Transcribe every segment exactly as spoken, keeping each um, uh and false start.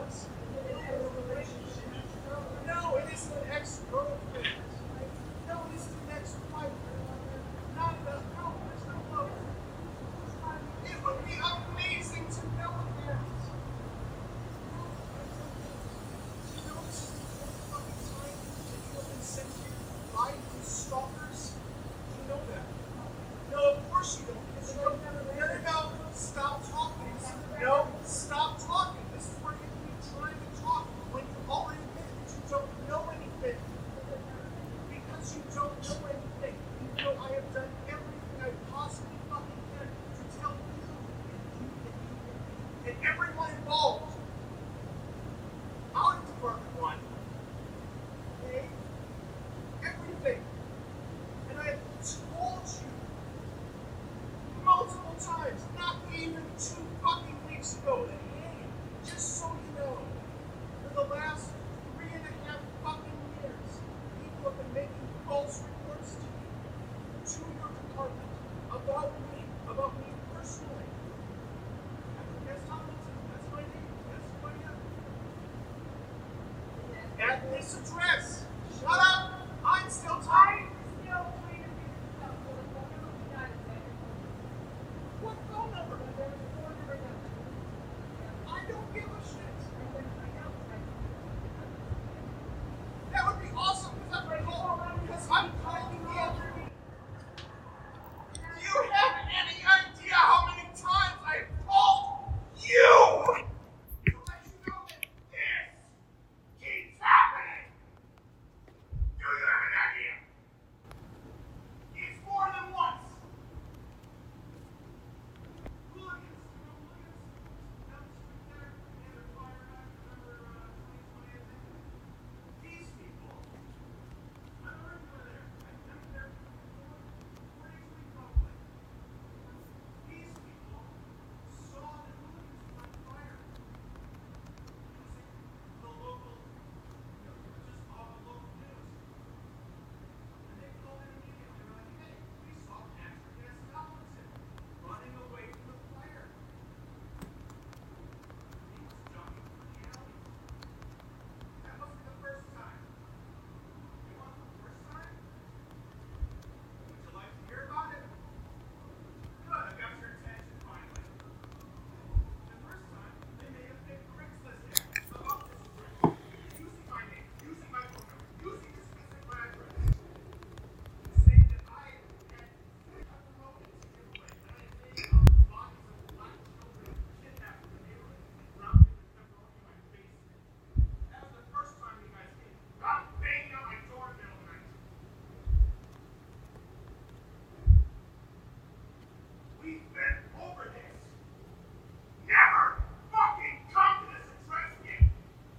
us. No, it isn't an ex-girlfriend. No, it isn't an ex-wife. Not a, no, there's no love. It would be amazing to know that. You know, this is the fourth fucking time that you have been sent here by these stalkers. You know that. No, of course you don't. Because you don't. No, no, no. Stop talking. No, stop talking. This is where you can be trying to talk when you already admit that you don't know anything. Because you don't know anything. You know I have done everything I possibly fucking can to tell you and you and you and everyone involved. Our department one. Okay? Everything. And I have told you multiple times, not even two fucking weeks ago, that hey, just so you know, for the last three and a half fucking years, people have been making false reports to you, to your department, about me, about me personally. Yes, Tomlinson, that's my name. That's my name. At this address. Shut up! I'm still talking. What phone number? I don't give a shit. That would be awesome because I'm calling because I'm calling you. Do you have any idea how many times I've called you to let you know that this keeps happening? Do you have an idea? It's more than once. Hooligans, you know, hooligans down the street there, and they're firing up, remember uh, twenty twenty, I think? These people, I don't remember there. I think they're four, four days a week probably. These people saw the hooligans were on fire. Using the local, you know, just all the local news. And they called in immediately. They were like, hey, we saw Patrick S. Tomlinson running away from the fire. He was jogging through the alleys. That wasn't the first time. You want the first time? Would you like to hear about it? Good, I got your attention finally. The first time, they made a fake Craigslist ad about this address, using my name, using my phone number, using this physical address, saying that I had promoted to give away nine days of the bodies of black children kidnapped in the neighborhood and drowned in the pepperoni in my basement. That was the first time you guys came. I'm banging on my door in the middle of the night. We've been over this. Never fucking come to this address again.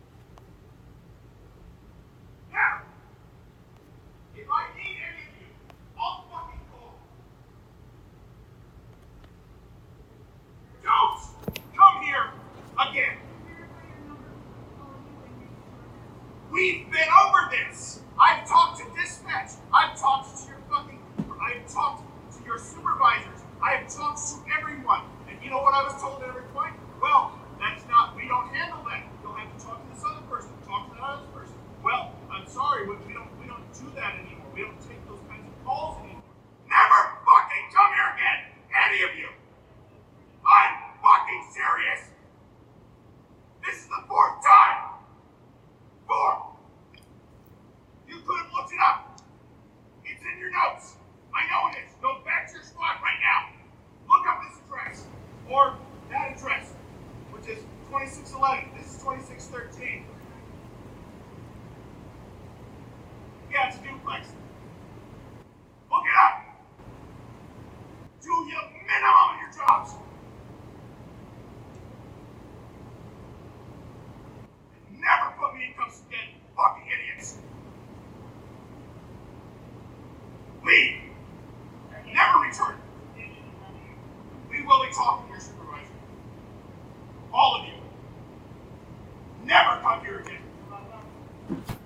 Never. If I need any of you, I'll fucking call. Don't come here again. We've been over this. I've talked to dispatch. I've talked to your fucking. I've talked to your supervisors. I've talked to everyone. And you know what I was told at every point? Well, that's not. We don't handle that. You'll have to talk to this other person. Talk to that other person. Well, I'm sorry, but we don't. We don't do that anymore. We don't take those kinds of calls anymore. Never fucking come here again, any of you. I'm fucking serious. This is the fourth time. Four. You could have looked it up. It's in your notes. I know it is. Go back to your squad right now. Look up this address. Or that address, which is twenty-six eleven. This is twenty-six thirteen. Yeah, it's a duplex. Look it up. Do your minimum of your jobs. And never put me in cuffs again, fucking idiots. Leave. Never return. We will be talking to your supervisor. All of you. Never come here again.